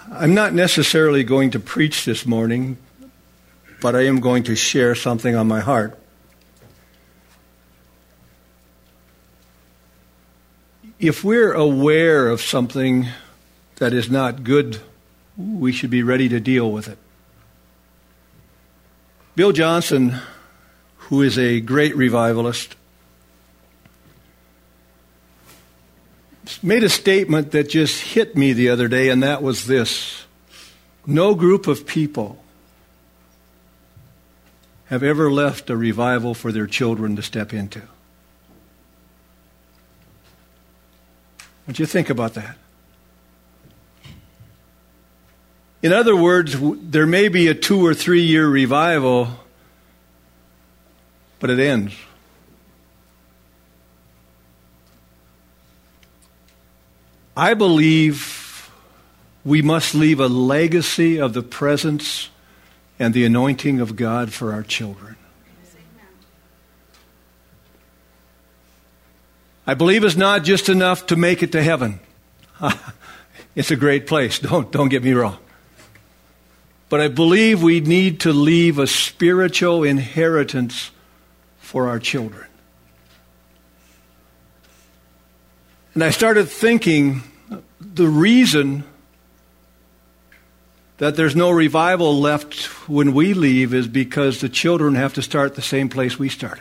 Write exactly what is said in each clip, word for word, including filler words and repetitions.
I'm not necessarily going to preach this morning, but I am going to share something on my heart. If we're aware of something that is not good, we should be ready to deal with it. Bill Johnson, who is a great revivalist, made a statement that just hit me the other day, and that was this: no group of people have ever left a revival for their children to step into. What do you think about that? In other words, there may be a two or three year revival, but it ends. I believe we must leave a legacy of the presence and the anointing of God for our children. I believe it's not just enough to make it to heaven. It's a great place. Don't, don't get me wrong. But I believe we need to leave a spiritual inheritance for our children. And I started thinking the reason that there's no revival left when we leave is because the children have to start the same place we started.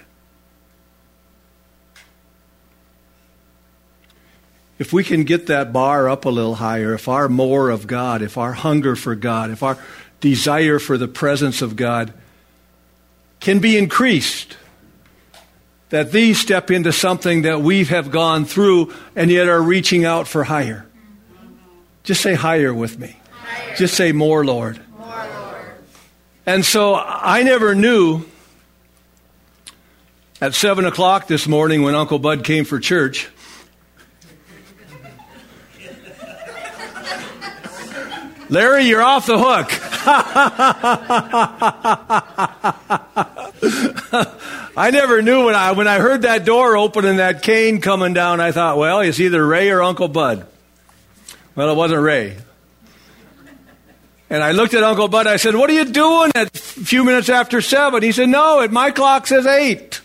If we can get that bar up a little higher, if our more of God, if our hunger for God, if our desire for the presence of God can be increased, that these step into something that we have gone through and yet are reaching out for higher. Just say higher with me. Higher. Just say more, Lord. More, Lord. And so I never knew at seven o'clock this morning when Uncle Bud came for church, Larry, you're off the hook. I never knew when I when I heard that door open and that cane coming down, I thought, well, it's either Ray or Uncle Bud. Well, it wasn't Ray. And I looked at Uncle Bud. I said, what are you doing at a few minutes after seven? He said, no, at my clock says eight.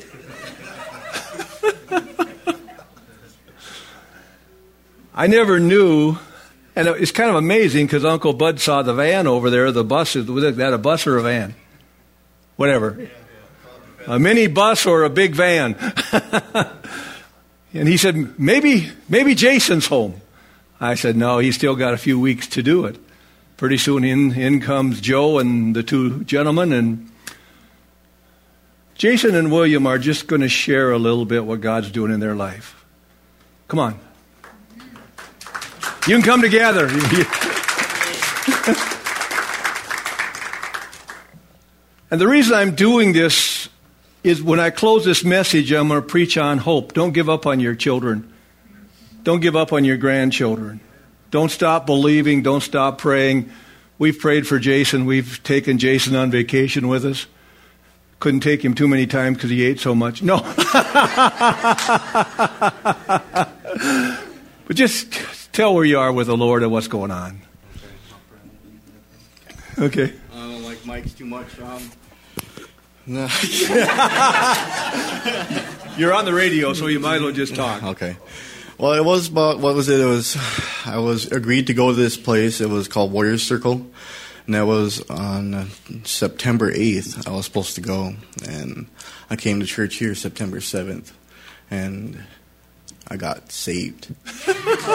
I never knew. And it's kind of amazing because Uncle Bud saw the van over there, the bus. Was that a bus or a van? Whatever. A mini bus or a big van. And he said, maybe, maybe Jason's home. I said, no, he's still got a few weeks to do it. Pretty soon in, in comes Joe and the two gentlemen. And Jason and William are just going to share a little bit what God's doing in their life. Come on. You can come together. And the reason I'm doing this is when I close this message, I'm going to preach on hope. Don't give up on your children. Don't give up on your grandchildren. Don't stop believing. Don't stop praying. We've prayed for Jason. We've taken Jason on vacation with us. Couldn't take him too many times because he ate so much. No. But just tell where you are with the Lord and what's going on. Okay. I don't like mics too much. Um, no. You're on the radio, so you might as well just talk. Okay. Well, it was about, what was it? It was, I was agreed to go to this place. It was called Warriors Circle. And that was on September eighth. I was supposed to go. And I came to church here September seventh. And I got saved. So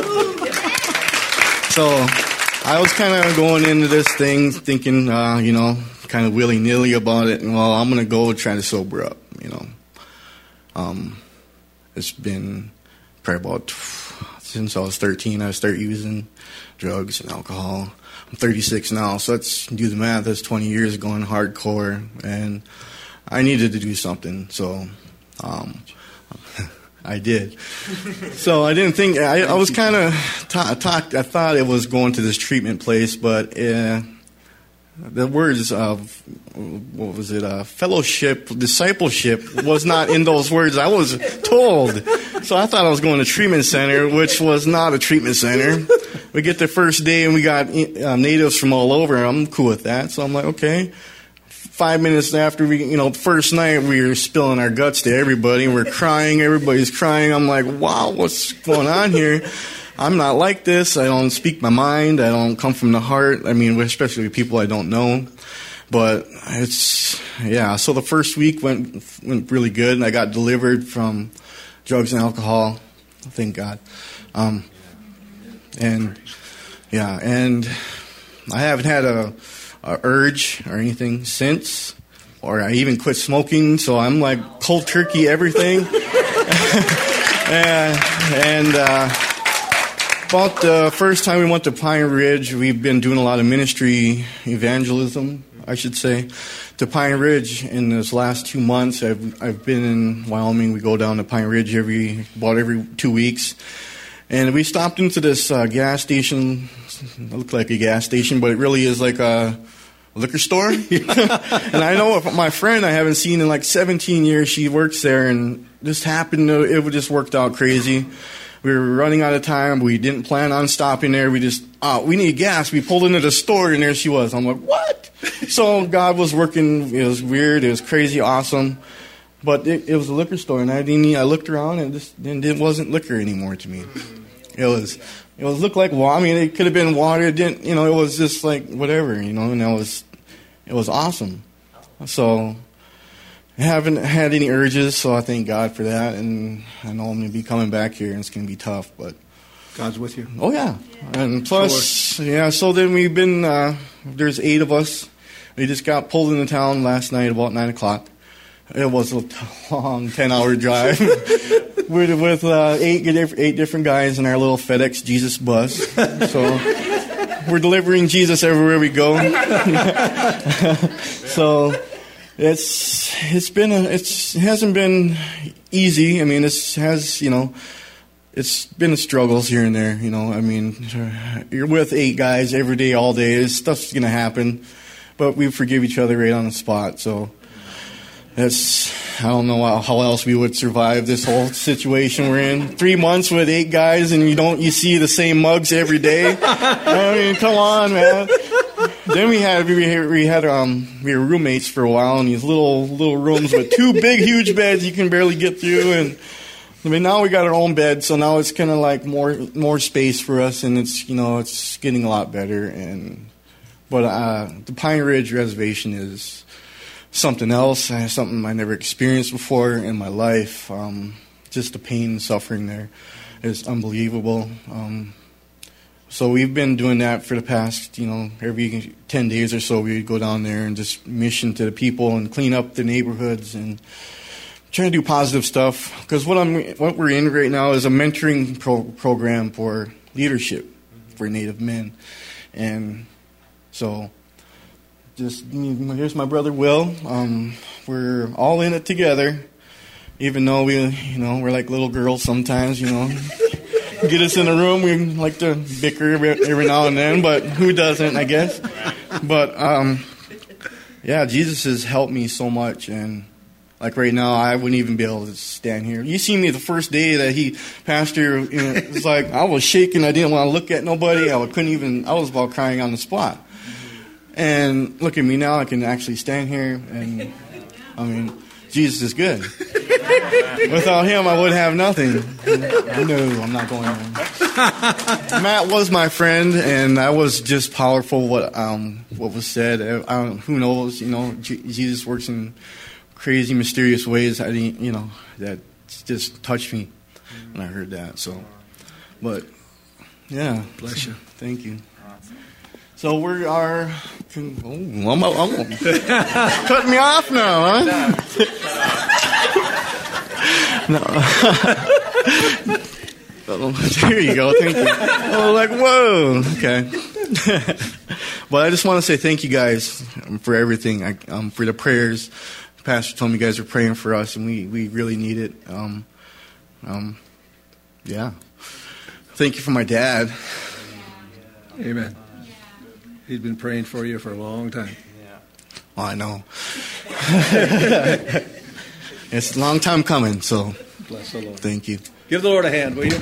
I was kind of going into this thing thinking, uh, you know, kind of willy-nilly about it. And, well, I'm going to go try to sober up, you know. Um, it's been probably about, since I was thirteen, I started using drugs and alcohol. I'm thirty-six now, so let's do the math. That's twenty years going hardcore. And I needed to do something, so um, I did. So I didn't think, I, I was kind of, ta- talked, I thought it was going to this treatment place, but uh, the words of, what was it, uh, fellowship, discipleship was not in those words I was told. So I thought I was going to treatment center, which was not a treatment center. We get the first day and we got uh, natives from all over. I'm cool with that. So I'm like, okay. Five minutes after we, you know, first night we were spilling our guts to everybody. We're crying. Everybody's crying. I'm like, wow, what's going on here? I'm not like this. I don't speak my mind. I don't come from the heart. I mean, especially with people I don't know. But it's, yeah. So the first week went went really good. And I got delivered from drugs and alcohol. Thank God. Um, and, yeah. And I haven't had a, a urge or anything since. Or I even quit smoking. So I'm like cold turkey everything. and, and uh about the first time we went to Pine Ridge, we've been doing a lot of ministry evangelism, I should say, to Pine Ridge. In this last two months, I've I've been in Wyoming. We go down to Pine Ridge every about every two weeks, and we stopped into this uh, gas station. It looked like a gas station, but it really is like a liquor store. And I know my friend I haven't seen in like seventeen years. She works there, and this happened. It just worked out crazy. We were running out of time. We didn't plan on stopping there. We just, oh, we need gas. We pulled into the store, and there she was. I'm like, what? So God was working. It was weird. It was crazy, awesome. But it, it was a liquor store, and I didn't. I looked around, and, just, and it wasn't liquor anymore to me. It was, it was looked like water. I mean, it could have been water. It didn't, you know, it was just like whatever, you know. And it was, it was awesome. So I haven't had any urges, so I thank God for that. And I know I'm going to be coming back here, and it's going to be tough, but God's with you. Oh, yeah. And plus, yeah, so then we've been, uh, there's eight of us. We just got pulled into town last night about nine o'clock. It was a long ten-hour drive with, with uh, eight, eight different guys in our little FedEx Jesus bus. So we're delivering Jesus everywhere we go. So it's it's been a, it's it hasn't been easy. I mean, it has, you know, it's been struggles here and there. You know, I mean, you're with eight guys every day, all day. Stuff's gonna happen, but we forgive each other right on the spot. So that's, I don't know how, how else we would survive this whole situation we're in. Three months with eight guys, and you don't you see the same mugs every day. I mean, come on, man. Then we had we had, we had um we were roommates for a while in these little little rooms with two big huge beds you can barely get through, and I mean now we got our own bed, so now it's kind of like more more space for us, and it's, you know, it's getting a lot better. And but uh, the Pine Ridge Reservation is something else, something I never experienced before in my life. Um, just the pain and suffering there is unbelievable. Um, So we've been doing that for the past, you know, every ten days or so we would go down there and just mission to the people and clean up the neighborhoods and trying to do positive stuff. Because what I'm, what we're in right now is a mentoring pro- program for leadership for Native men. And so just, here's my brother Will. Um, we're all in it together, even though we, you know, we're like little girls sometimes, you know. Get us in a room, we like to bicker every now and then, but who doesn't, I guess. But, um, yeah, Jesus has helped me so much, and like right now, I wouldn't even be able to stand here. You see me the first day that he, Pastor, you know, it was like I was shaking, I didn't want to look at nobody, I couldn't even, I was about crying on the spot. And look at me now, I can actually stand here, and, I mean, Jesus is good. Without him, I would have nothing. No, I'm not going there. Matt was my friend, and that was just powerful. What um what was said. I don't, who knows? You know, G- Jesus works in crazy, mysterious ways. I didn't, you know, that just touched me when I heard that. So, but yeah, bless you. Thank you. So we are. Oh, I'm, I'm cutting me off now, huh? No. Oh, there you go. Thank you. Oh, like, whoa. Okay. But I just want to say thank you guys for everything, I, um, for the prayers. The pastor told me you guys are praying for us, and we, we really need it. Um, um, yeah. Thank you for my dad. Amen. He's been praying for you for a long time. Yeah. Oh, I know. It's a long time coming, so bless the Lord. Thank you. Give the Lord a hand, will you?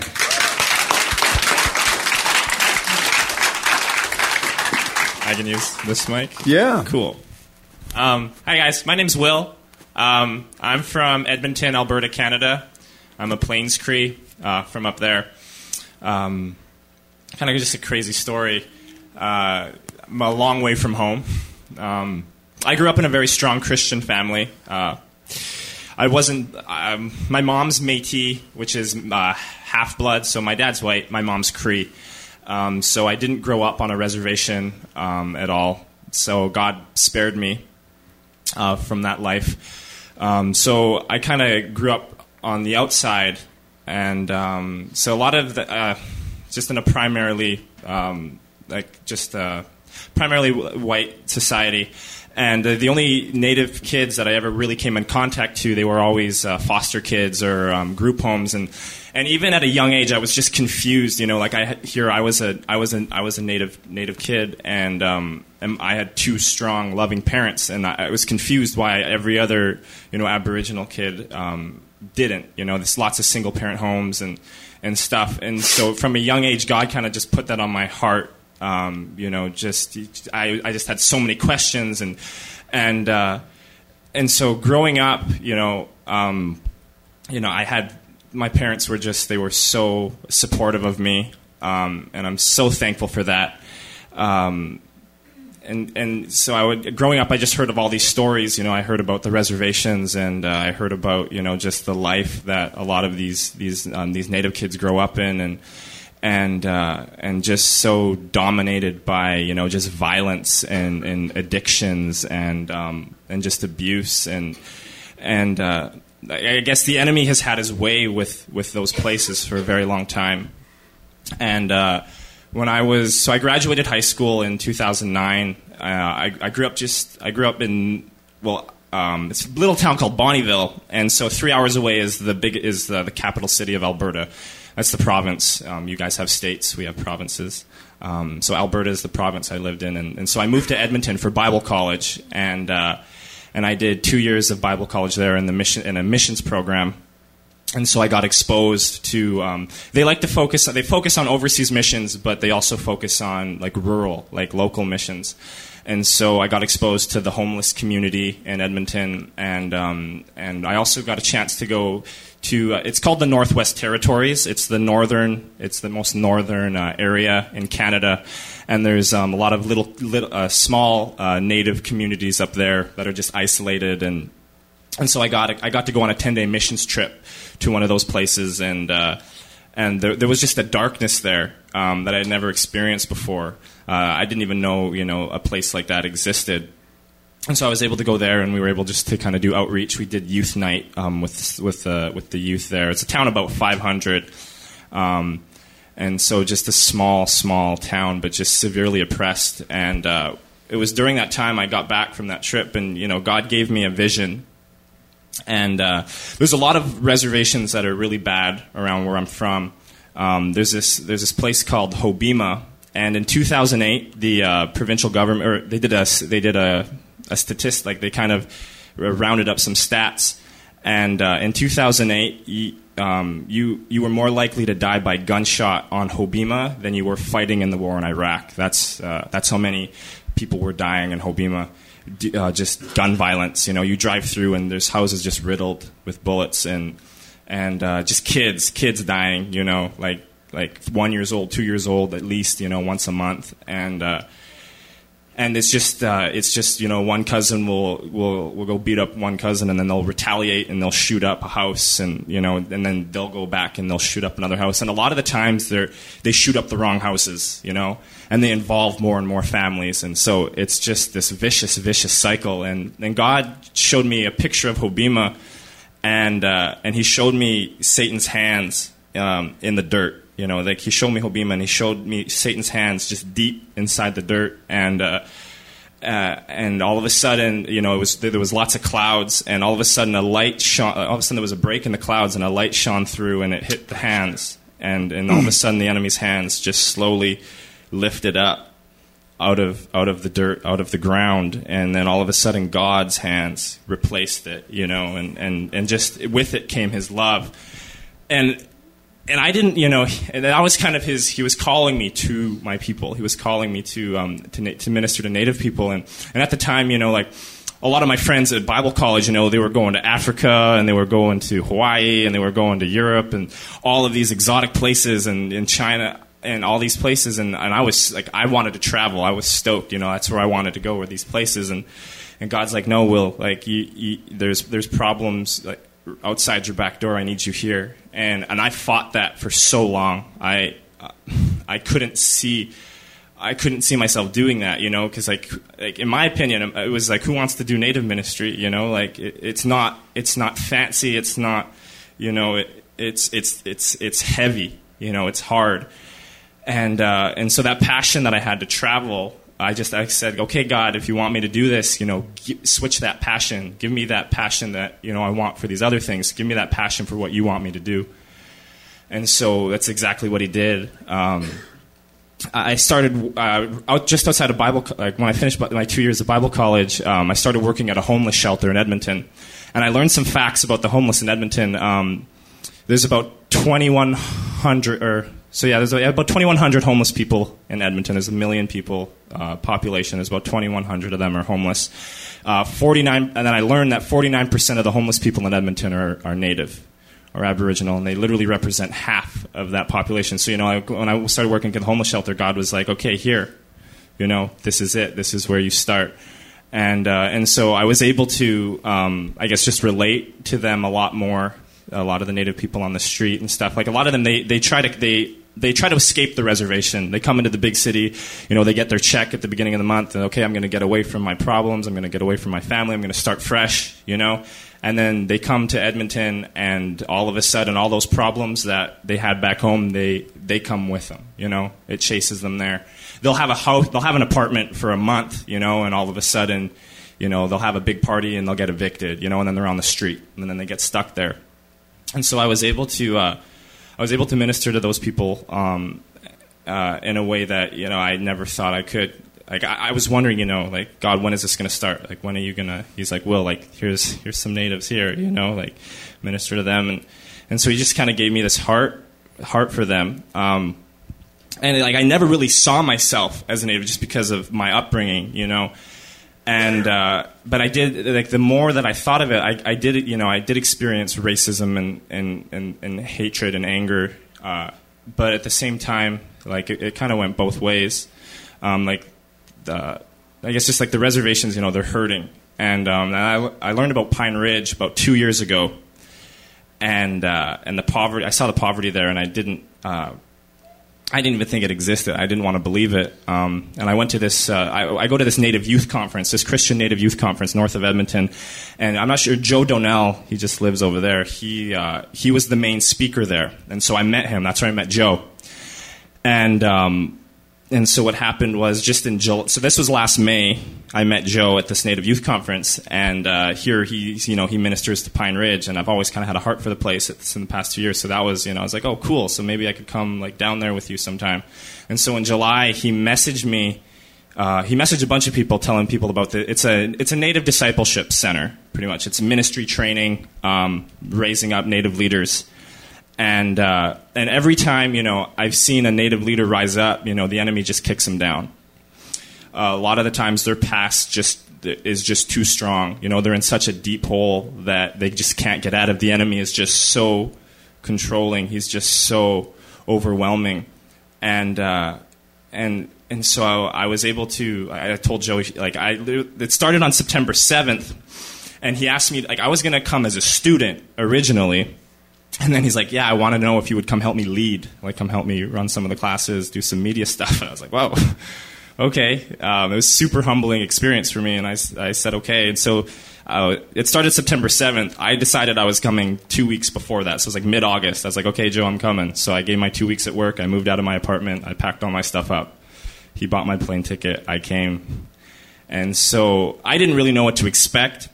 I can use this mic? Yeah. Cool. Um, hi, guys. My name's Will. Um, I'm from Edmonton, Alberta, Canada. I'm a Plains Cree uh, from up there. Um, kind of just a crazy story. Uh, I'm a long way from home. Um, I grew up in a very strong Christian family. Uh, I wasn't... Um, my mom's Métis, which is uh, half-blood, so my dad's white. My mom's Cree. Um, so I didn't grow up on a reservation um, at all. So God spared me uh, from that life. Um, so I kind of grew up on the outside, and um, so a lot of the, uh, just in a primarily um, like just a primarily white society. And uh, the only Native kids that I ever really came in contact to, they were always uh, foster kids or um, group homes, and and even at a young age, I was just confused. You know, like I here I was a I was a I was a Native Native kid, and um, and I had two strong, loving parents, and I, I was confused why every other you know Aboriginal kid um, didn't. You know, there's lots of single parent homes and and stuff, and so from a young age, God kind of just put that on my heart. Um, you know, just I, I just had so many questions, and and uh, and so growing up, you know, um, you know, I had my parents were just they were so supportive of me, um, and I'm so thankful for that. Um, and and so I would growing up, I just heard of all these stories. You know, I heard about the reservations, and uh, I heard about you know just the life that a lot of these these um, these Native kids grow up in, and. And uh, and just so dominated by you know just violence and, and addictions and um, and just abuse and and uh, I guess the enemy has had his way with, with those places for a very long time. And uh, when I was so I graduated high school in two thousand nine. Uh, I, I grew up just I grew up in well. Um, it's a little town called Bonnyville, and so three hours away is the big is the, the capital city of Alberta. That's the province. Um, you guys have states. We have provinces. Um, so Alberta is the province I lived in, and, and so I moved to Edmonton for Bible college, and uh, and I did two years of Bible college there in the mission in a missions program. And so I got exposed to. Um, they like to focus. They focus on overseas missions, but they also focus on like rural, like local missions. And so I got exposed to the homeless community in Edmonton, and um, and I also got a chance to go to. Uh, it's called the Northwest Territories. It's the northern. It's the most northern uh, area in Canada, and there's um, a lot of little, little uh, small uh, Native communities up there that are just isolated, and and so I got I got to go on a ten-day missions trip to one of those places, and uh, and there, there was just a darkness there um, that I had never experienced before. Uh, I didn't even know, you know, a place like that existed. And so I was able to go there, and we were able just to kind of do outreach. We did youth night um, with with uh, with the youth there. It's a town about five hundred, um, and so just a small, small town, but just severely oppressed. And uh, it was during that time I got back from that trip, and you know, God gave me a vision. And uh, there's a lot of reservations that are really bad around where I'm from. Um, there's this there's this place called Hobbema. And in two thousand eight, the uh, provincial government, or they did a they did a, a statistic, like they kind of rounded up some stats. And uh, in two thousand eight, you, um, you you were more likely to die by gunshot on Hobbema than you were fighting in the war in Iraq. That's uh, that's how many people were dying in Hobbema, uh, just gun violence. You know, you drive through and there's houses just riddled with bullets, and and uh, just kids kids dying. You know, like. like one years old, two years old, at least, you know, once a month, and uh, and it's just uh, it's just you know one cousin will will will go beat up one cousin, and then they'll retaliate and they'll shoot up a house, and you know, and then they'll go back and they'll shoot up another house, and a lot of the times they they shoot up the wrong houses, you know, and they involve more and more families, and so it's just this vicious vicious cycle, and and God showed me a picture of Hobbema, and uh, and He showed me Satan's hands um, in the dirt. You know, like he showed me Hobbema, and he showed me Satan's hands just deep inside the dirt, and uh, uh, and all of a sudden, you know, it was there was lots of clouds, and all of a sudden a light shone. All of a sudden there was a break in the clouds, and a light shone through, and it hit the hands, and and all of a sudden the enemy's hands just slowly lifted up out of out of the dirt, out of the ground, and then all of a sudden God's hands replaced it, you know, and, and, and just with it came his love. And and I didn't, you know, and that was kind of his, he was calling me to my people. He was calling me to um, to, to minister to Native people. And, and at the time, you know, like, a lot of my friends at Bible college, you know, they were going to Africa, and they were going to Hawaii, and they were going to Europe, and all of these exotic places, and in China, and all these places, and, and I was, like, I wanted to travel. I was stoked, you know, that's where I wanted to go, were these places, and, and God's like, no, Will, like, you, you, there's there's problems, like, outside your back door, I need you here. And and I fought that for so long. I uh, I couldn't see... I couldn't see myself doing that, you know, because like, like in my opinion, it was like, who wants to do Native ministry, you know? Like, it, it's not, it's not fancy, it's not, you know, it, it's it's it's it's heavy, you know, it's hard, and uh, and so that passion that I had to travel, I just I said, okay, God, if you want me to do this, you know, g- switch that passion, give me that passion that you know I want for these other things, give me that passion for what you want me to do, and so that's exactly what He did. Um, I started uh, out just outside of Bible. Like when I finished my two years of Bible college, um, I started working at a homeless shelter in Edmonton, and I learned some facts about the homeless in Edmonton. Um, there's about twenty-one hundred, or so yeah, there's about twenty-one hundred homeless people in Edmonton. There's a million people uh, population. There's about twenty-one hundred of them are homeless. Uh, forty-nine, and then I learned that forty-nine percent of the homeless people in Edmonton are, are Native or Aboriginal, and they literally represent half of that population. So, you know, I, when I started working at the homeless shelter, God was like, okay, here, you know, this is it. This is where you start. And uh, and so I was able to, um, I guess, just relate to them a lot more, a lot of the Native people on the street and stuff. Like, a lot of them, they, they try to... they. They try to escape the reservation. They come into the big city, you know, they get their check at the beginning of the month, and okay, I'm going to get away from my problems, I'm going to get away from my family, I'm going to start fresh, you know. And then they come to Edmonton, and all of a sudden, all those problems that they had back home, they, they come with them, you know. It chases them there. They'll have a house, they'll have an apartment for a month, you know, and all of a sudden, you know, they'll have a big party and they'll get evicted, you know, and then they're on the street, and then they get stuck there. And so I was able to... Uh, I was able to minister to those people um, uh, in a way that, you know, I never thought I could. Like, I, I was wondering, you know, like, God, when is this going to start? Like, when are you going to... He's like, Will, like, here's here's some natives here, you know, like, minister to them. And, and so he just kind of gave me this heart heart for them. Um, and, like, I never really saw myself as a native just because of my upbringing, you know. And uh, but I did, like, the more that I thought of it, I, I did, you know, I did experience racism and and, and, and hatred and anger. Uh, but at the same time, like, it, it kind of went both ways. Um, like, the, I guess just like the reservations, you know, they're hurting. And, um, and I, I learned about Pine Ridge about two years ago, and uh, and the poverty. I saw the poverty there, and I didn't. Uh, I didn't even think it existed. I didn't want to believe it. Um, and I went to this, uh, I, I go to this Native Youth Conference, this Christian Native Youth Conference north of Edmonton. And I'm not sure, Joe Donnell, he just lives over there. He uh, he was the main speaker there. And so I met him. That's where I met Joe. And um, and so what happened was just in July, so this was last May, I met Joe at this Native Youth Conference. And uh, here he, you know, he ministers to Pine Ridge. And I've always kind of had a heart for the place in the past two years. So that was, you know, I was like, oh, cool. So maybe I could come, like, down there with you sometime. And so in July, he messaged me. Uh, he messaged a bunch of people telling people about the, it's a it's a Native discipleship center, pretty much. It's ministry training, um, raising up Native leaders. And uh, and every time, you know, I've seen a Native leader rise up, you know, the enemy just kicks them down. Uh, a lot of the times their past just is just too strong. You know, they're in such a deep hole that they just can't get out of. The enemy is just so controlling. He's just so overwhelming. And uh, and and so I, I was able to, I told Joey, like, I, it started on September seventh, and he asked me, like, I was going to come as a student originally. And then he's like, yeah, I want to know if you would come help me lead, like, come help me run some of the classes, do some media stuff. And I was like, whoa, okay. Um, it was a super humbling experience for me, and I, I said okay. And so uh, it started September seventh. I decided I was coming two weeks before that, so it was like mid-August. I was like, okay, Joe, I'm coming. So I gave my two weeks at work. I moved out of my apartment. I packed all my stuff up. He bought my plane ticket. I came. And so I didn't really know what to expect.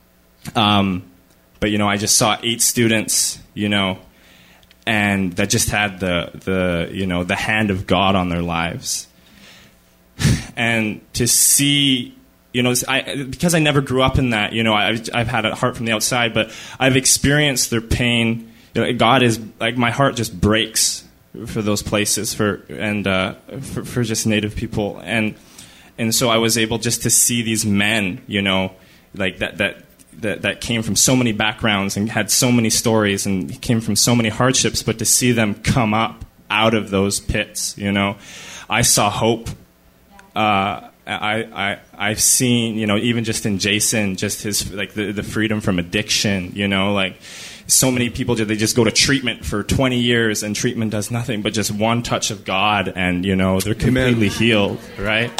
Um But, you know, I just saw eight students, you know, and that just had the, the you know, the hand of God on their lives. and to see, you know, I, because I never grew up in that, you know, I've, I've had a heart from the outside, but I've experienced their pain. You know, God is, like, my heart just breaks for those places, for and uh, for, for just Native people, and and so I was able just to see these men, you know, like that that that that came from so many backgrounds and had so many stories and came from so many hardships, but to see them come up out of those pits, you know, I saw hope. Uh, I, I I've seen, you know, even just in Jason, just his, like, the the freedom from addiction, you know, like, so many people, they just go to treatment for twenty years and treatment does nothing but just one touch of God, and, you know, they're completely Amen. Healed, right?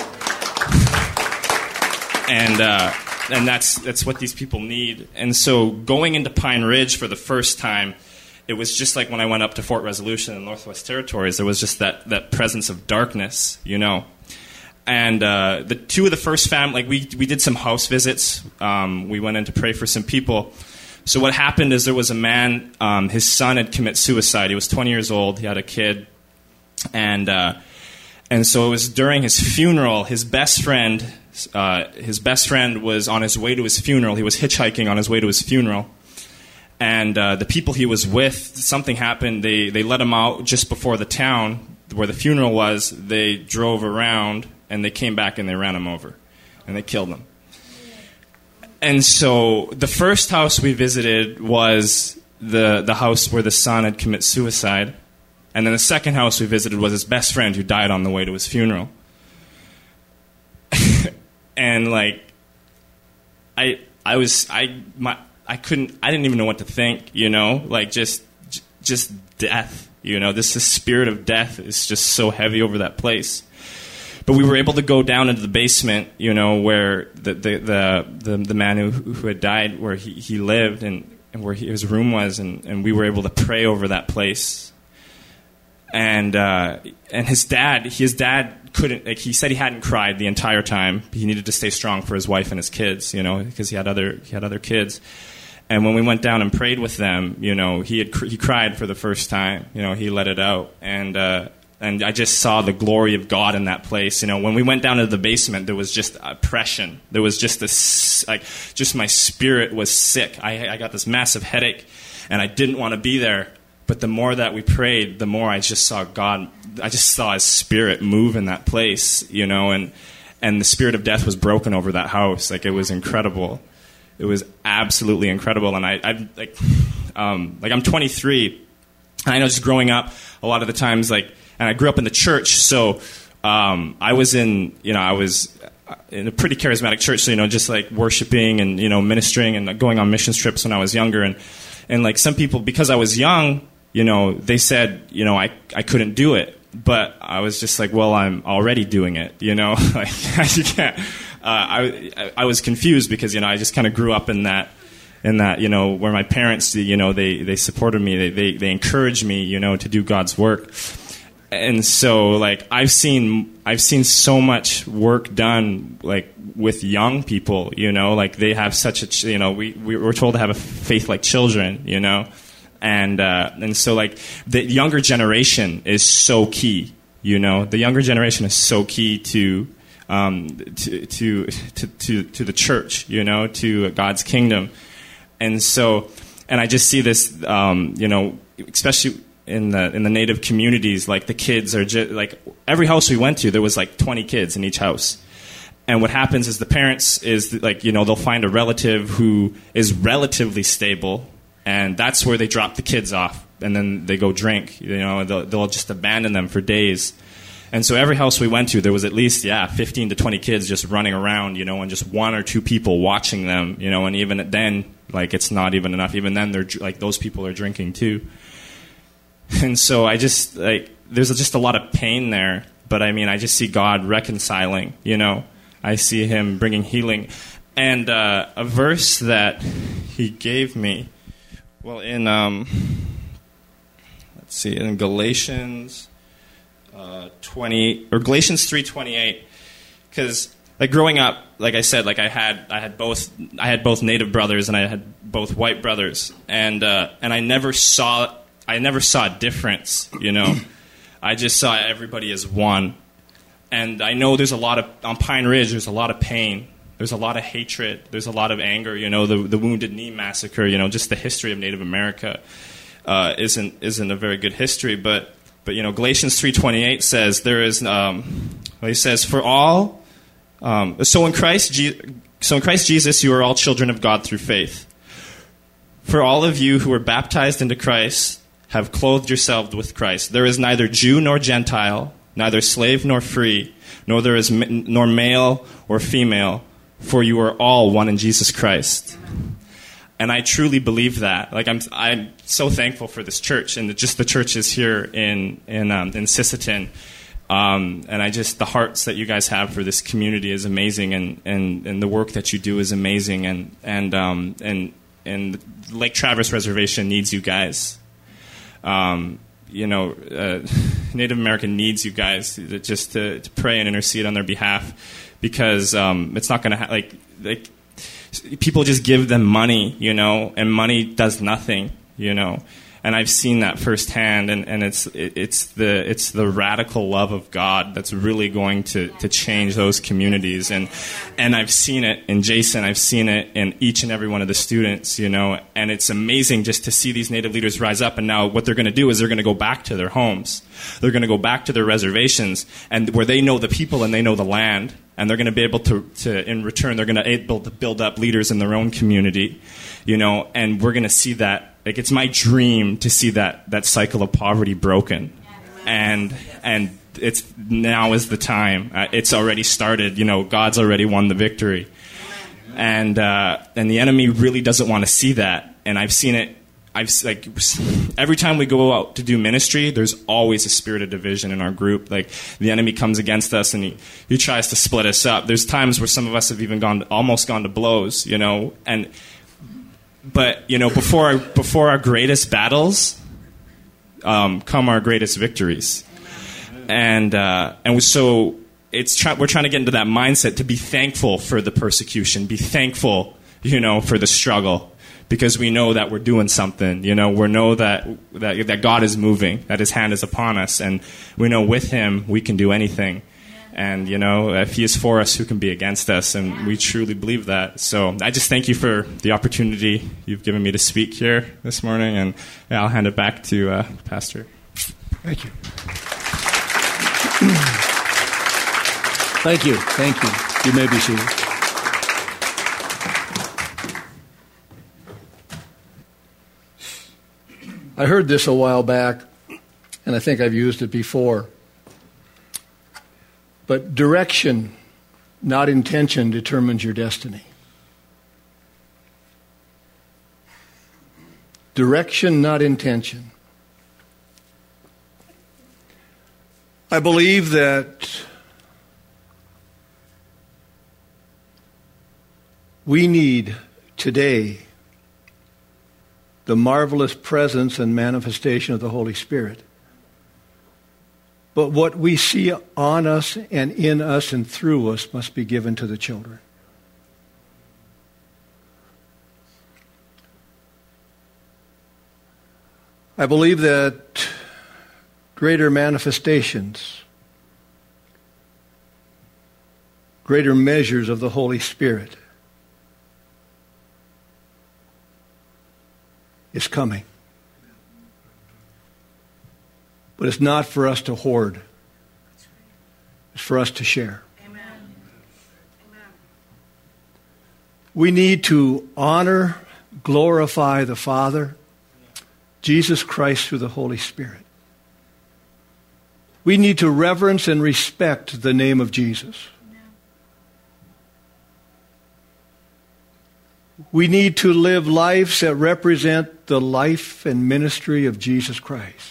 And uh, and that's that's what these people need. And so going into Pine Ridge for the first time, it was just like when I went up to Fort Resolution in Northwest Territories. There was just that, that presence of darkness, you know. And uh, the two of the first family, like, we we did some house visits. Um, we went in to pray for some people. So what happened is there was a man, um, his son had committed suicide. He was twenty years old. He had a kid. And uh, and so it was during his funeral, his best friend, uh, his best friend was on his way to his funeral. He was hitchhiking on his way to his funeral. And uh, the people he was with, something happened. They, they let him out just before the town where the funeral was. They drove around, and they came back, and they ran him over. And they killed him. And so the first house we visited was the the house where the son had committed suicide. And then the second house we visited was his best friend who died on the way to his funeral. And, like, I I was I my I couldn't I didn't even know what to think, you know, like, just just death, you know. This, this spirit of death is just so heavy over that place. But we were able to go down into the basement, you know, where the the the, the, the man who who had died, where he, he lived, and, and where he, his room was, and, and we were able to pray over that place. And uh, and his dad, his dad couldn't, like, he said he hadn't cried the entire time. He needed to stay strong for his wife and his kids, you know, because he had other he had other kids. And when we went down and prayed with them, you know, he had he cried for the first time. You know, he let it out, and. Uh, And I just saw the glory of God in that place. You know, when we went down to the basement, there was just oppression. There was just this, like, just my spirit was sick. I, I got this massive headache, and I didn't want to be there. But the more that we prayed, the more I just saw God. I just saw His Spirit move in that place. You know, and and the spirit of death was broken over that house. Like, it was incredible. It was absolutely incredible. And I, I like, um, like I'm twenty-three. And I know, just growing up, a lot of the times, like. And I grew up in the church, so um, I was in, you know, I was in a pretty charismatic church, so, you know, just like worshiping and, you know, ministering and going on mission trips when I was younger. And, and like some people, because I was young, you know, they said, you know, I, I couldn't do it. But I was just like, well, I'm already doing it, you know. Like, you can't. Uh, I, I was confused because, you know, I just kind of grew up in that. In that, you know, where my parents, you know, they, they supported me. They, they, they encouraged me, you know, to do God's work. And so, like, I've seen I've seen so much work done, like, with young people, you know, like, they have such a, you know, we, we we're told to have a faith like children, you know, and uh, and so, like, the younger generation is so key, you know, the younger generation is so key to um, to, to to to to the church, you know, to God's kingdom, and so, and I just see this, um, you know, especially. In the in the Native communities, like, the kids are just, like, every house we went to, there was like twenty kids in each house. And what happens is the parents is, like, you know, they'll find a relative who is relatively stable, and that's where they drop the kids off, and then they go drink. You know, they'll, they'll just abandon them for days. And so every house we went to, there was at least, yeah, fifteen to twenty kids just running around, you know, and just one or two people watching them, you know, and even then, like, it's not even enough. Even then, they're, like, those people are drinking too. And so I just, like, there's just a lot of pain there. But, I mean, I just see God reconciling, you know. I see Him bringing healing. And uh, a verse that He gave me, well, in, um, let's see, in Galatians uh, twenty, or Galatians three twenty-eight. Because, like, growing up, like I said, like, I had I had both I had both Native brothers and I had both white brothers. And uh, and I never saw... I never saw a difference, you know. I just saw everybody as one. and I know there's a lot of, on Pine Ridge, there's a lot of pain. There's a lot of hatred. There's a lot of anger. You know, the the Wounded Knee Massacre. You know, just the history of Native America uh, isn't isn't a very good history. But but you know, Galatians three twenty-eight says there is. Um, he says, "For all, um, so in Christ, Je- so in Christ Jesus, you are all children of God through faith. For all of you who were baptized into Christ have clothed yourselves with Christ. There is neither Jew nor Gentile, neither slave nor free, nor there is nor male or female." For you are all one in Jesus Christ. And I truly believe that. Like I'm, I'm so thankful for this church and the, just the churches here in in um, in Sisseton. Um, and I just the hearts that you guys have for this community is amazing, and, and, and the work that you do is amazing, and and um, and and Lake Traverse Reservation needs you guys. Um, you know, uh, Native America needs you guys to, just to, to pray and intercede on their behalf. Because um, it's not going to ha- like like people just give them money, you know, and money does nothing, you know. And I've seen that firsthand, and, and it's it, it's the it's the radical love of God that's really going to, to change those communities. And and I've seen it in Jason, I've seen it in each and every one of the students, you know. And it's amazing just to see these Native leaders rise up. And now what they're going to do is they're going to go back to their homes, they're going to go back to their reservations, and where they know the people and they know the land. And they're going to be able to, to, in return, they're going to be able to build up leaders in their own community, you know. And we're going to see that. Like, it's my dream to see that that cycle of poverty broken, and and it's now is the time. Uh, it's already started. You know, God's already won the victory, and uh, and the enemy really doesn't want to see that. And I've seen it. I've like every time we go out to do ministry, there's always a spirit of division in our group. Like the enemy comes against us and he, he tries to split us up. There's times where some of us have even gone almost gone to blows, you know. And but you know, before our, before our greatest battles um, come our greatest victories. And uh, and so it's try, we're trying to get into that mindset to be thankful for the persecution, be thankful, you know, for the struggle. Because we know that we're doing something, you know, we know that, that that God is moving, that His hand is upon us, and we know with Him we can do anything. And, you know, if He is for us, who can be against us? And we truly believe that. So I just thank you for the opportunity you've given me to speak here this morning, and yeah, I'll hand it back to uh, Pastor. Thank you. Thank you. Thank you. You may be seated. I heard this a while back, and I think I've used it before. But direction, not intention, determines your destiny. Direction, not intention. I believe that we need today the marvelous presence and manifestation of the Holy Spirit. But what we see on us and in us and through us must be given to the children. I believe that greater manifestations, greater measures of the Holy Spirit is coming. But it's not for us to hoard. It's for us to share. Amen. Amen. We need to honor, glorify the Father, Jesus Christ through the Holy Spirit. We need to reverence and respect the name of Jesus. We need to live lives that represent the life and ministry of Jesus Christ.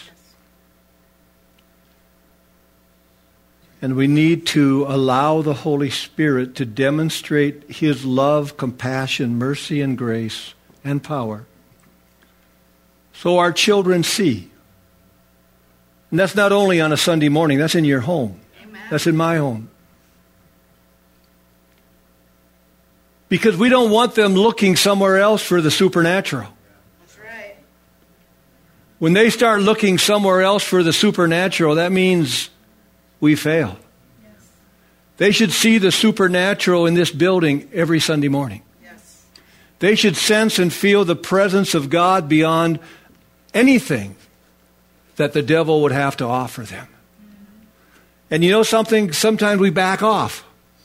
And we need to allow the Holy Spirit to demonstrate His love, compassion, mercy, and grace and power so our children see. And that's not only on a Sunday morning, that's in your home. Amen. That's in my home. Because we don't want them looking somewhere else for the supernatural. That's right. When they start looking somewhere else for the supernatural, that means we fail. Yes. They should see the supernatural in this building every Sunday morning. Yes. They should sense and feel the presence of God beyond anything that the devil would have to offer them. And you know something? Sometimes we back off.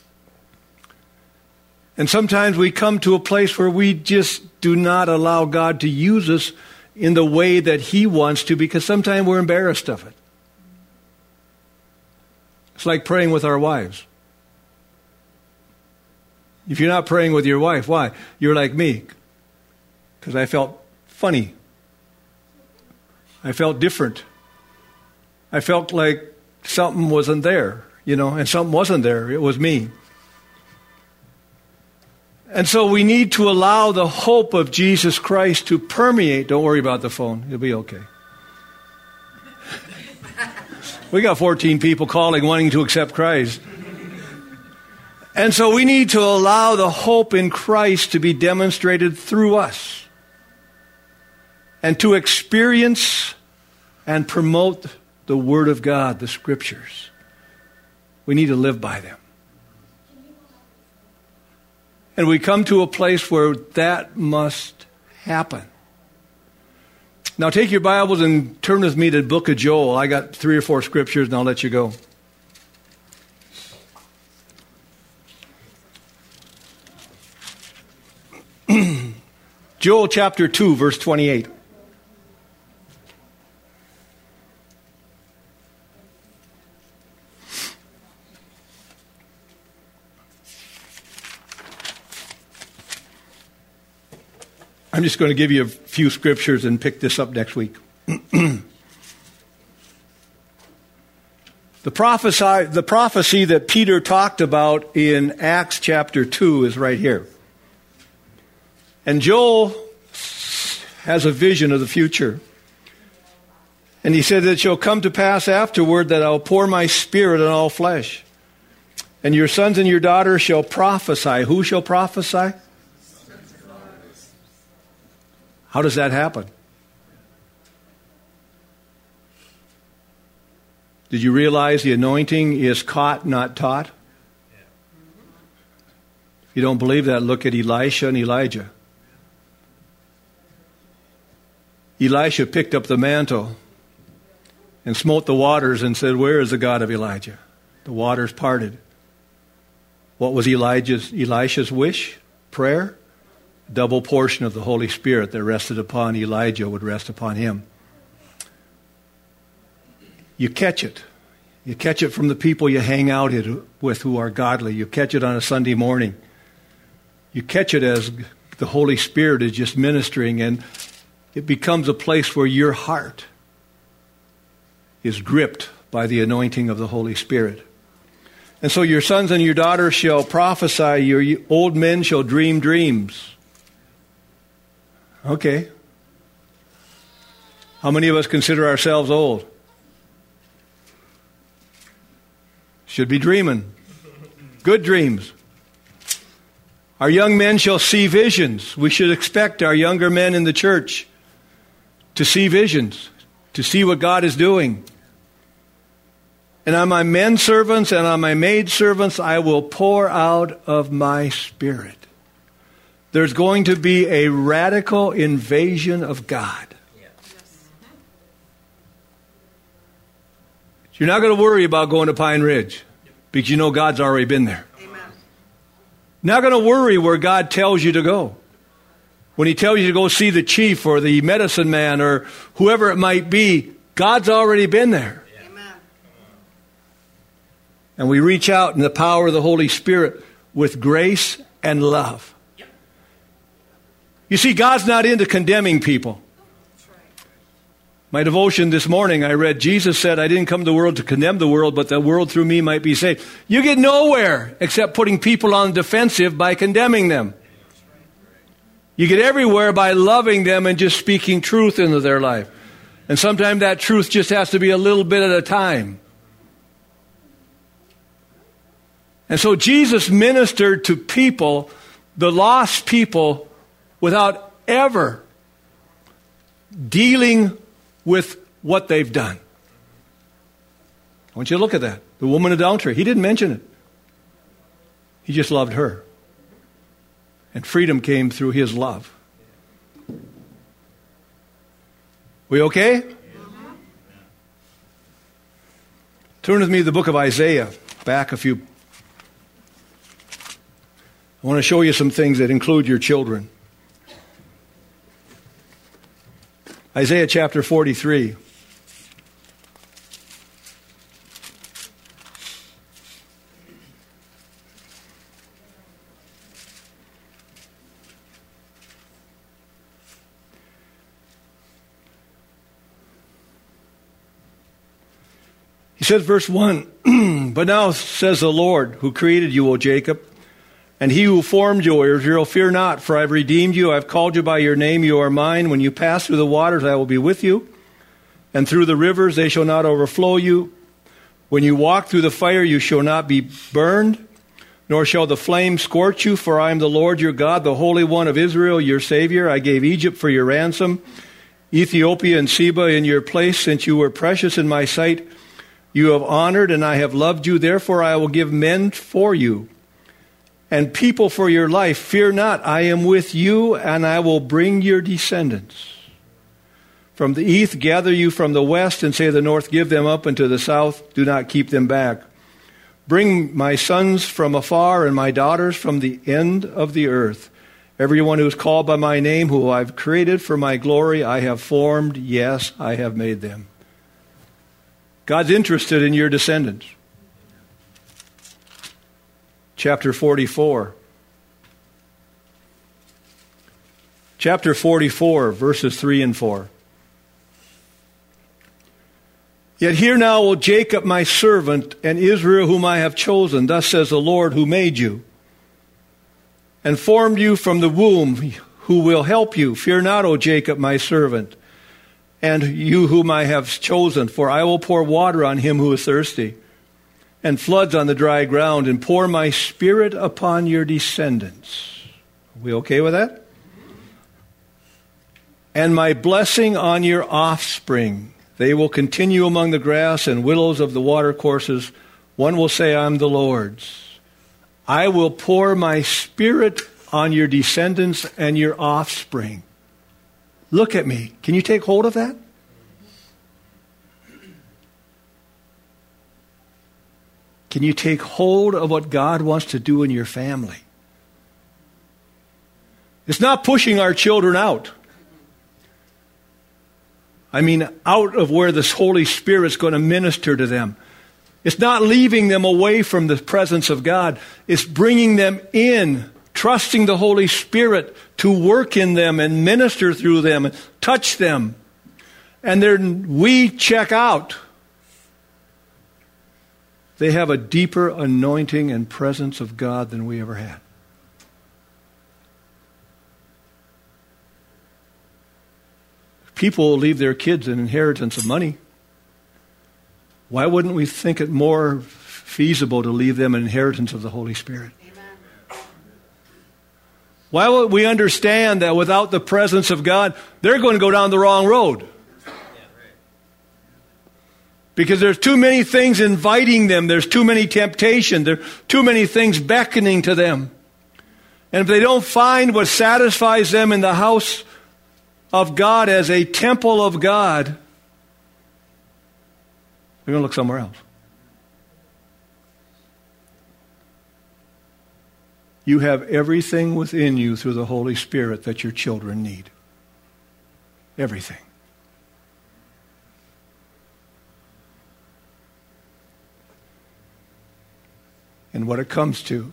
And sometimes we come to a place where we just do not allow God to use us in the way that He wants to, because sometimes we're embarrassed of it. It's like praying with our wives. If you're not praying with your wife, why? You're like me. Because I felt funny. I felt different. I felt like something wasn't there, you know, and something wasn't there. It was me. And so we need to allow the hope of Jesus Christ to permeate. Don't worry about the phone. It'll be okay. We got fourteen people calling wanting to accept Christ. And so we need to allow the hope in Christ to be demonstrated through us. And to experience and promote the Word of God, the Scriptures. We need to live by them. And we come to a place where that must happen. Now take your Bibles and turn with me to the book of Joel. I got three or four scriptures and I'll let you go. Joel chapter two, verse twenty-eight. I'm just going to give you a few scriptures and pick this up next week. the, prophesy, the prophecy that Peter talked about in Acts chapter two is right here. And Joel has a vision of the future. And he said that it shall come to pass afterward that I'll pour my spirit on all flesh. And your sons and your daughters shall prophesy. Who shall prophesy? How does that happen? Did you realize the anointing is caught, not taught? If you don't believe that, look at Elisha and Elijah. Elisha picked up the mantle and smote the waters and said, "Where is the God of Elijah?" The waters parted. What was Elijah's, Elisha's wish? Prayer? Double portion of the Holy Spirit that rested upon Elijah would rest upon him. You catch it. You catch it from the people you hang out with who are godly. You catch it on a Sunday morning. You catch it as the Holy Spirit is just ministering, and it becomes a place where your heart is gripped by the anointing of the Holy Spirit. And so your sons and your daughters shall prophesy, your old men shall dream dreams. Okay. How many of us consider ourselves old? Should be dreaming. Good dreams. Our young men shall see visions. We should expect our younger men in the church to see visions, to see what God is doing. And on my men servants and on my maid servants I will pour out of my spirit. There's going to be a radical invasion of God. Yes. You're not going to worry about going to Pine Ridge because you know God's already been there. Amen. Not going to worry where God tells you to go. When He tells you to go see the chief or the medicine man or whoever it might be, God's already been there. Amen. And we reach out in the power of the Holy Spirit with grace and love. You see, God's not into condemning people. My devotion this morning, I read, Jesus said, I didn't come to the world to condemn the world, but the world through me might be saved. You get nowhere except putting people on the defensive by condemning them. You get everywhere by loving them and just speaking truth into their life. And sometimes that truth just has to be a little bit at a time. And so Jesus ministered to people, the lost people, without ever dealing with what they've done. I want you to look at that. The woman adultery, He didn't mention it. He just loved her. And freedom came through his love. We okay? Turn with me to the book of Isaiah, back a few. I want to show you some things that include your children. Isaiah chapter forty-three. He says, verse one, but now says the Lord, who created you, O Jacob, and he who formed you, O Israel, fear not, for I have redeemed you. I have called you by your name. You are mine. When you pass through the waters, I will be with you. And through the rivers, they shall not overflow you. When you walk through the fire, you shall not be burned, nor shall the flame scorch you. For I am the Lord your God, the Holy One of Israel, your Savior. I gave Egypt for your ransom, Ethiopia and Seba in your place, since you were precious in my sight. You have honored, and I have loved you. Therefore I will give men for you, and people for your life. Fear not, I am with you, and I will bring your descendants. From the east gather you from the west, and say to the north, give them up, and to the south, do not keep them back. Bring my sons from afar, and my daughters from the end of the earth. Everyone who is called by my name, who I've created for my glory, I have formed, yes, I have made them. God's interested in your descendants. Chapter forty-four. Chapter forty-four, verses three and four. Yet hear now, O Jacob, my servant, and Israel, whom I have chosen. Thus says the Lord, who made you and formed you from the womb, who will help you. Fear not, O Jacob, my servant, and you whom I have chosen, for I will pour water on him who is thirsty, and floods on the dry ground, and pour my spirit upon your descendants. Are we okay with that? And my blessing on your offspring. They will continue among the grass and willows of the watercourses. One will say, I am the Lord's. I will pour my spirit on your descendants and your offspring. Look at me. Can you take hold of that? Can you take hold of what God wants to do in your family? It's not pushing our children out. I mean, out of where the Holy Spirit's going to minister to them. It's not leaving them away from the presence of God. It's bringing them in, trusting the Holy Spirit to work in them and minister through them and touch them. And then we check out. They have a deeper anointing and presence of God than we ever had. People will leave their kids an inheritance of money. Why wouldn't we think it more feasible to leave them an inheritance of the Holy Spirit? Amen. Why would we understand that without the presence of God, they're going to go down the wrong road? Because there's too many things inviting them. There's too many temptations. There's too many things beckoning to them. And if they don't find what satisfies them in the house of God as a temple of God, they're going to look somewhere else. You have everything within you through the Holy Spirit that your children need. Everything. And what it comes to,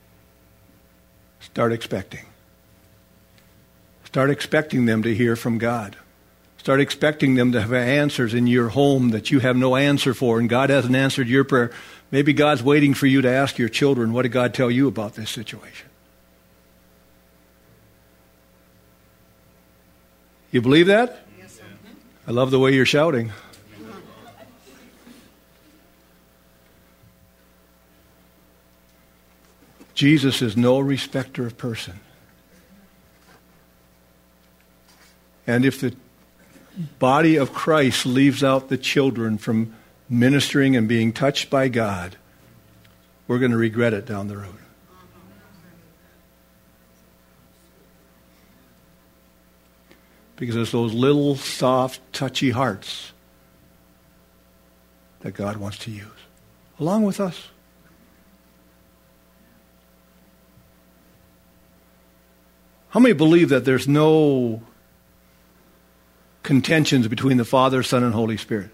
start expecting. Start expecting them to hear from God. Start expecting them to have answers in your home that you have no answer for, and God hasn't answered your prayer. Maybe God's waiting for you to ask your children, what did God tell you about this situation? You believe that? Yes, sir. I love the way you're shouting. Jesus is no respecter of person. And if the body of Christ leaves out the children from ministering and being touched by God, we're going to regret it down the road. Because it's those little, soft, touchy hearts that God wants to use, along with us. How many believe that there's no contentions between the Father, Son, and Holy Spirit?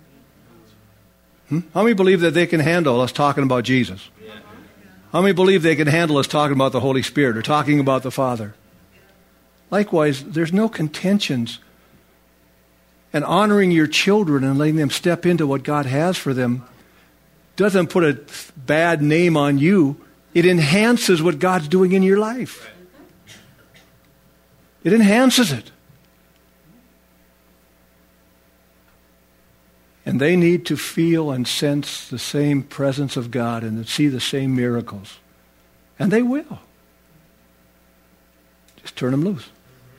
Hmm? How many believe that they can handle us talking about Jesus? How many believe they can handle us talking about the Holy Spirit or talking about the Father? Likewise, there's no contentions. And honoring your children and letting them step into what God has for them doesn't put a bad name on you. It enhances what God's doing in your life. It enhances it. And they need to feel and sense the same presence of God and see the same miracles. And they will. Just turn them loose.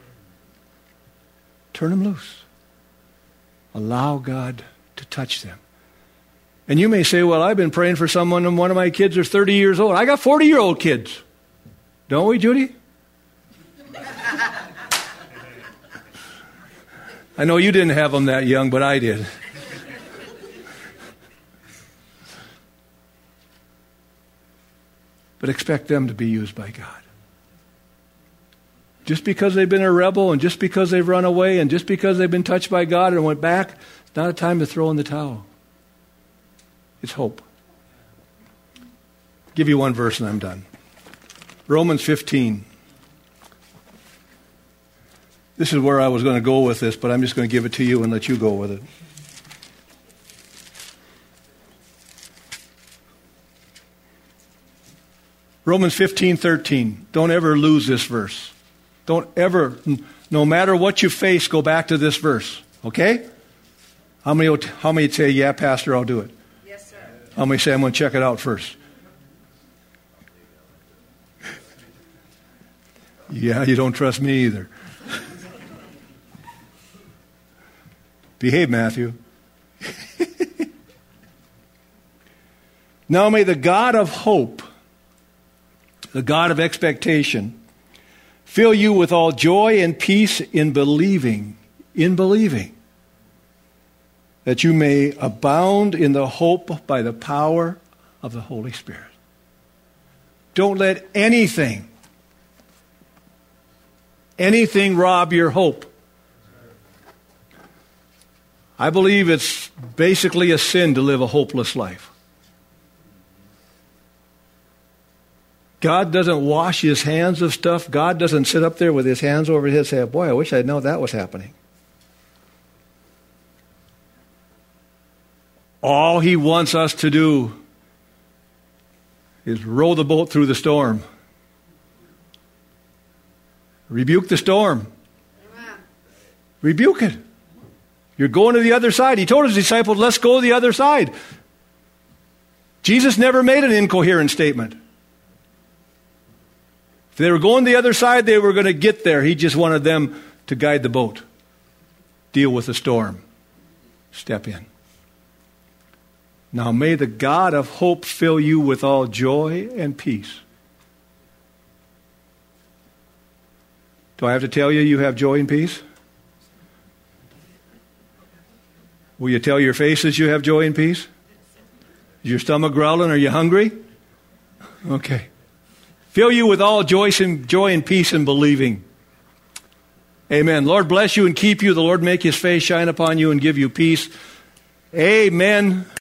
Turn them loose. Allow God to touch them. And you may say, well, I've been praying for someone and one of my kids are thirty years old. I got forty-year-old kids. Don't we, Judy? I know you didn't have them that young, but I did. But expect them to be used by God. Just because they've been a rebel and just because they've run away and just because they've been touched by God and went back, it's not a time to throw in the towel. It's hope. I'll give you one verse and I'm done. Romans fifteen. This is where I was going to go with this, but I'm just going to give it to you and let you go with it. Romans fifteen thirteen. Don't ever lose this verse. Don't ever, no matter what you face, go back to this verse. Okay? How many, how many say, yeah, Pastor, I'll do it? Yes, sir. How many say, I'm going to check it out first? Yeah, you don't trust me either. Behave, Matthew. Now may the God of hope, the God of expectation, fill you with all joy and peace in believing, in believing, that you may abound in the hope by the power of the Holy Spirit. Don't let anything, anything rob your hope. I believe it's basically a sin to live a hopeless life. God doesn't wash his hands of stuff. God doesn't sit up there with his hands over his head. Boy, I wish I'd known that was happening. All he wants us to do is row the boat through the storm. Rebuke the storm. Amen. Rebuke it. You're going to the other side. He told his disciples, let's go to the other side. Jesus never made an incoherent statement. If they were going to the other side, they were going to get there. He just wanted them to guide the boat. Deal with the storm. Step in. Now may the God of hope fill you with all joy and peace. Do I have to tell you you have joy and peace? Will you tell your faces you have joy and peace? Is your stomach growling? Are you hungry? Okay. Fill you with all joy and, joy and peace in believing. Amen. Lord bless you and keep you. The Lord make his face shine upon you and give you peace. Amen.